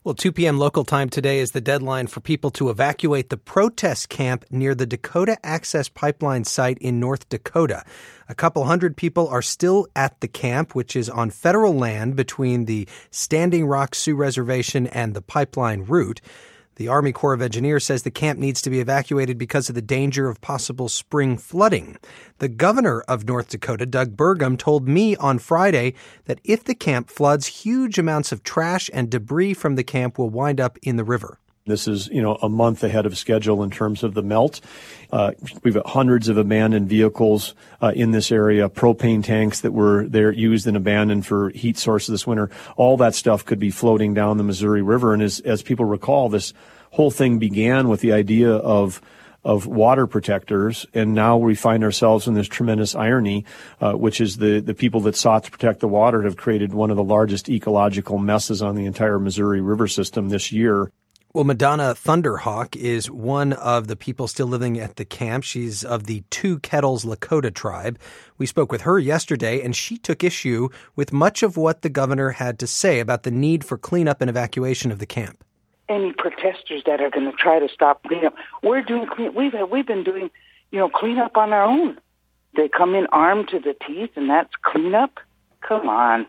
Well, 2 p.m. local time today is the deadline for people to evacuate the protest camp near the Dakota Access Pipeline site in North Dakota. A couple hundred people are still at the camp, which is on federal land between the Standing Rock Sioux Reservation and the pipeline route. The Army Corps of Engineers says the camp needs to be evacuated because of the danger of possible spring flooding. The governor of North Dakota, Doug Burgum, told me on Friday that if the camp floods, huge amounts of trash and debris from the camp will wind up in the river. This is, a month ahead of schedule in terms of the melt. We've got hundreds of abandoned vehicles in this area, propane tanks that were there used and abandoned for heat sources this winter. All that stuff could be floating down the Missouri River. And as people recall, this whole thing began with the idea of water protectors, and now we find ourselves in this tremendous irony, which is the people that sought to protect the water have created one of the largest ecological messes on the entire Missouri River system this year. Well, Madonna Thunderhawk is one of the people still living at the camp. She's of the Two Kettles Lakota tribe. We spoke with her yesterday, and she took issue with much of what the governor had to say about the need for cleanup and evacuation of the camp. Any protesters that are going to try to stop cleanup, we're doing we've been doing, cleanup on our own. They come in armed to the teeth, and that's cleanup? Come on.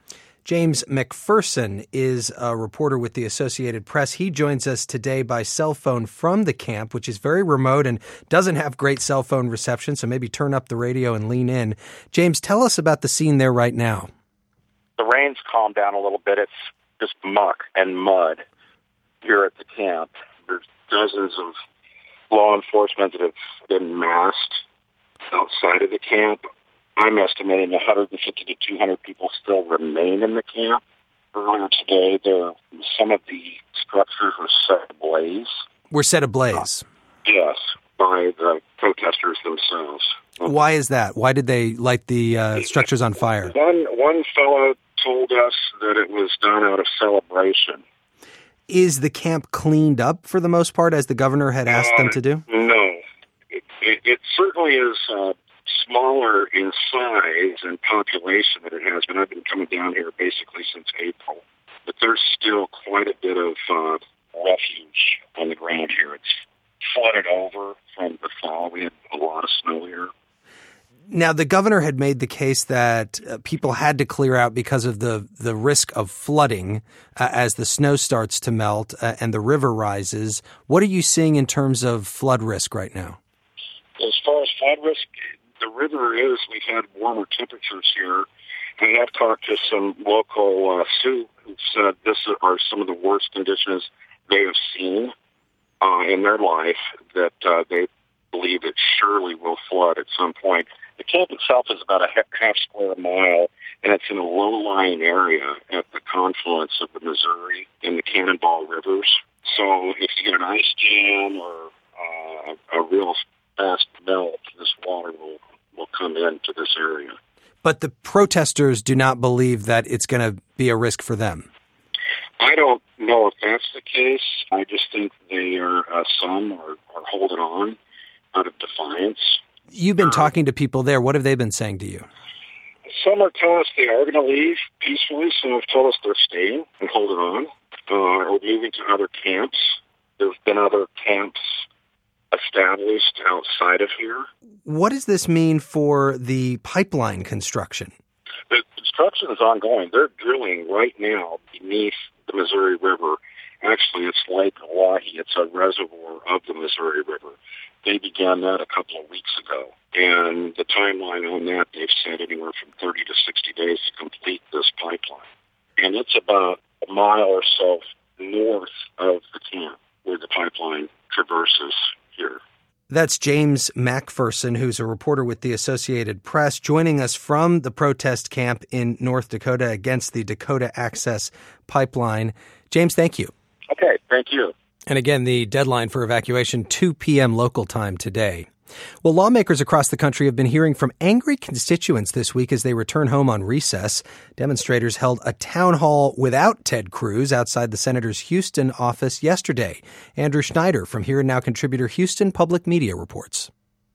James McPherson is a reporter with the Associated Press. He joins us today by cell phone from the camp, which is very remote and doesn't have great cell phone reception, so maybe turn up the radio and lean in. James, tell us about the scene there right now. The rain's calmed down a little bit. It's just muck and mud here at the camp. There's dozens of law enforcement that have been massed outside of the camp. I'm estimating 150 to 200 people still remain in the camp. Earlier today, some of the structures were set ablaze. Were set ablaze? Yes, by the protesters themselves. Why is that? Why did they light the structures on fire? One fellow told us that it was done out of celebration. Is the camp cleaned up for the most part, as the governor had asked them to do? No. It certainly is smaller in size and population than it has been. I've been coming down here basically since April. But there's still quite a bit of refuge on the ground here. It's flooded over from the fall. We had a lot of snow here. Now, the governor had made the case that people had to clear out because of the risk of flooding as the snow starts to melt and the river rises. What are you seeing in terms of flood risk right now? As far as flood risk, the river is, we've had warmer temperatures here. We have talked to some local Sioux who said this are some of the worst conditions they have seen in their life, that they believe it surely will flood at some point. The camp itself is about a half square mile, and it's in a low-lying area at the confluence of the Missouri and the Cannonball rivers. So if you get an ice jam or a real fast melt, this water will come into this area. But the protesters do not believe that it's going to be a risk for them. I don't know if that's the case. I just think some are holding on out of defiance. You've been talking to people there. What have they been saying to you? Some are telling us they are going to leave peacefully. Some have told us they're staying and holding on, or moving to other camps. There's been other camps established outside of here. What does this mean for the pipeline construction? The construction is ongoing. They're drilling right now beneath the Missouri River. Actually, it's Lake Oahe. It's a reservoir of the Missouri River. They began that a couple of weeks ago. And the timeline on that, they've said anywhere from 30 to 60 days to complete this pipeline. And it's about a mile or so north of the camp where the pipeline traverses here. That's James McPherson, who's a reporter with the Associated Press, joining us from the protest camp in North Dakota against the Dakota Access Pipeline. James, thank you. Okay, thank you. And again, the deadline for evacuation, 2 p.m. local time today. Well, lawmakers across the country have been hearing from angry constituents this week as they return home on recess. Demonstrators held a town hall without Ted Cruz outside the senator's Houston office yesterday. Andrew Schneider from Here and Now contributor Houston Public Media reports.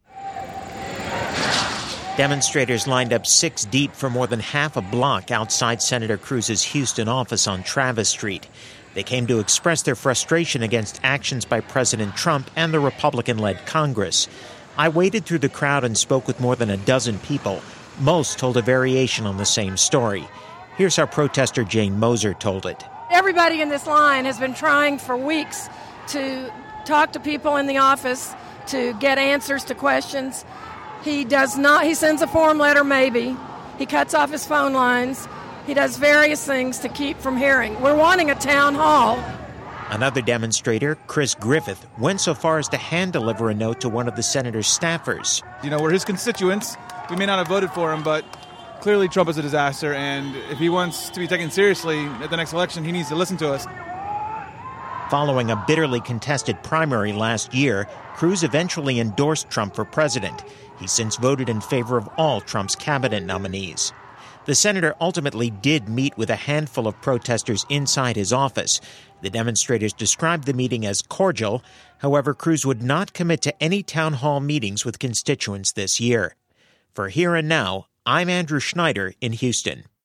Demonstrators lined up 6 deep for more than half a block outside Senator Cruz's Houston office on Travis Street. They came to express their frustration against actions by President Trump and the Republican-led Congress. I waded through the crowd and spoke with more than a dozen people. Most told a variation on the same story. Here's how protester Jane Moser told it. Everybody in this line has been trying for weeks to talk to people in the office to get answers to questions. He does not. He sends a form letter, maybe. He cuts off his phone lines. He does various things to keep from hearing. We're wanting a town hall. Another demonstrator, Chris Griffith, went so far as to hand-deliver a note to one of the senator's staffers. You know, we're his constituents. We may not have voted for him, but clearly Trump is a disaster, and if he wants to be taken seriously at the next election, he needs to listen to us. Following a bitterly contested primary last year, Cruz eventually endorsed Trump for president. He's since voted in favor of all Trump's cabinet nominees. The senator ultimately did meet with a handful of protesters inside his office. The demonstrators described the meeting as cordial. However, Cruz would not commit to any town hall meetings with constituents this year. For Here and Now, I'm Andrew Schneider in Houston.